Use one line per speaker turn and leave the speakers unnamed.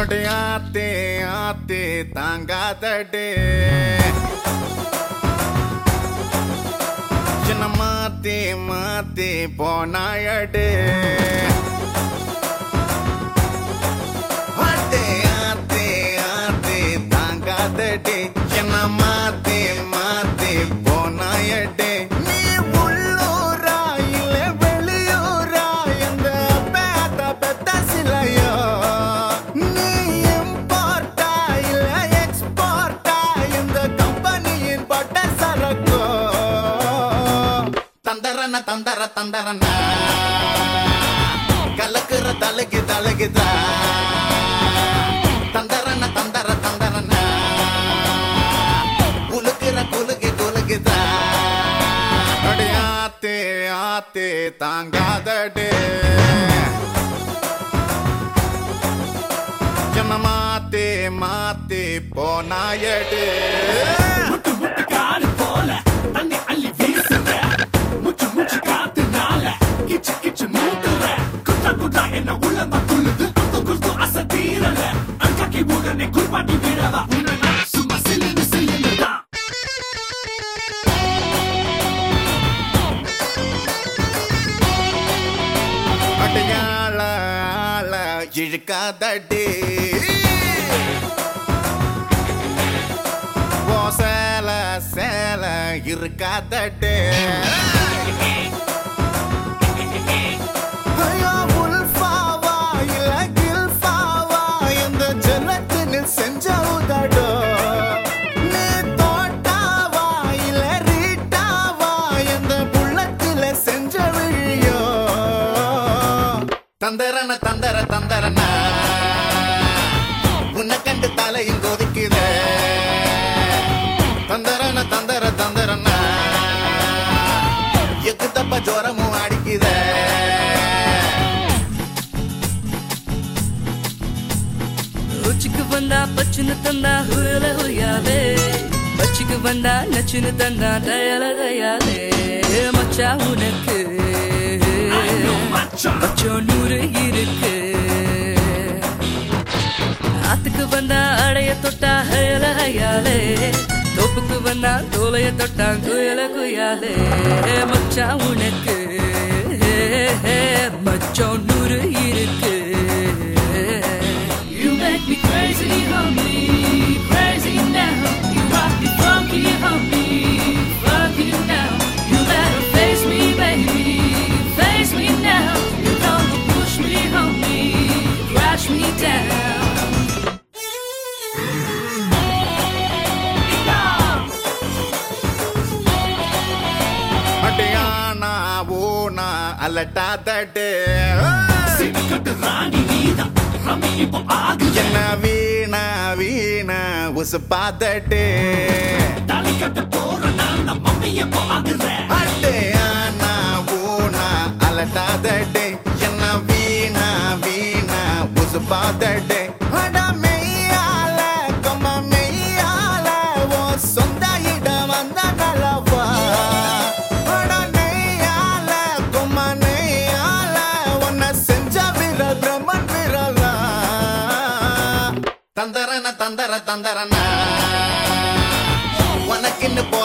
அடையாத்தே ஆத்தே தாங்காதடே சின்ன மாத்தே மாத்தே போனாயடே ஆத்தே ஆத்தே ஆத்தே தாங்காதடே சின்ன மாத்தே மாத்தே போனாயடே தந்தர தந்தரனா கலக்குற தலைக்கு தலைக்குதா தந்தரன தந்தர தந்தரனா குலுக்குற குலுக்கு குலுக்குதா அடையாத்தே ஆத்தே தாங்காதடே ஜன மாத்தே மாத்தே போனாயடே
முட்டு முட்டு காடு போல தண்ணி அள்ளி வீசுற முச்சு காத்துனால கிச்சு கிச்சு மூட்டுற குத்தா குத்தா என்ன உள்ளமா துள்ளுது குத்து குத்து அசத்தீரல அன்காக்கி உடனே குர்பாட்டி விழவா உடனே சும்மா சில்லுன்னு சில்லுன்னு தான்
அடையாள ஆள இழுக்காதடே ஓ சேல சேல இருக்காதடே ஐயோ உல்ஃபாவா இல்ல கில்ஃபாவா இந்த ஜன்னத்தினில் செஞ்ச உதடோ நீ தோட்டாவா இல்ல ரீட்டாவா இந்த புள்ளத்தில செஞ்ச விழியோ தந்தரன தந்தர தந்தரனா உன்னை கண்டு தலையும் கொதிக்குதே தந்தரன தந்தர தந்தரனா எக்கு தப்ப ஜோரமும் அடிக்குதே
உச்சிக்கு வந்தா பச்சுன்னு தந்தா ஹுயல ஹுயாலே பச்சுக்கு வந்தா நச்சுன்னு தந்தா தயல தயாலே மச்சா உனக்கு மச்சோ நூறு இருக்கு ஆத்துக்கு வந்தா அடைய தொட்டா ஹயல ஹயாலே தோப்புக்கு வந்தா தோலைய தொட்டா குயல குயாலே மச்சா உனக்கு மச்சோ நூறு இருக்கு. You make me crazy, homie, crazy now. You rock me funky, homie, funky now. You better face me, baby, face me now. You don't push me, homie, crash me down.
அடையானா ஓனா அலட்டாதடே
சிரிக்கட்டு ராணி நீதான் ரமி இப்போ ஆகு
என்ன வீணா வீணா உசுப்பாதடே
தாலிக்கட்டு போற நான் நம்ம மம்மிய இப்போ ஆகுற
அடையானா ஓனா அலட்டாதடே என்ன வீணா வீணா உசுப்பாதடே அட மெய்யால கொம்ம மெய்யால ஓ சொந்த இடம் வந்த நலவா அட நெய்யால கொம்ம நெய்யால உன்னை செஞ்ச விரல் பிரம்மன் விரலா தந்தரன தந்தர தந்தரனா உனக்குன்னு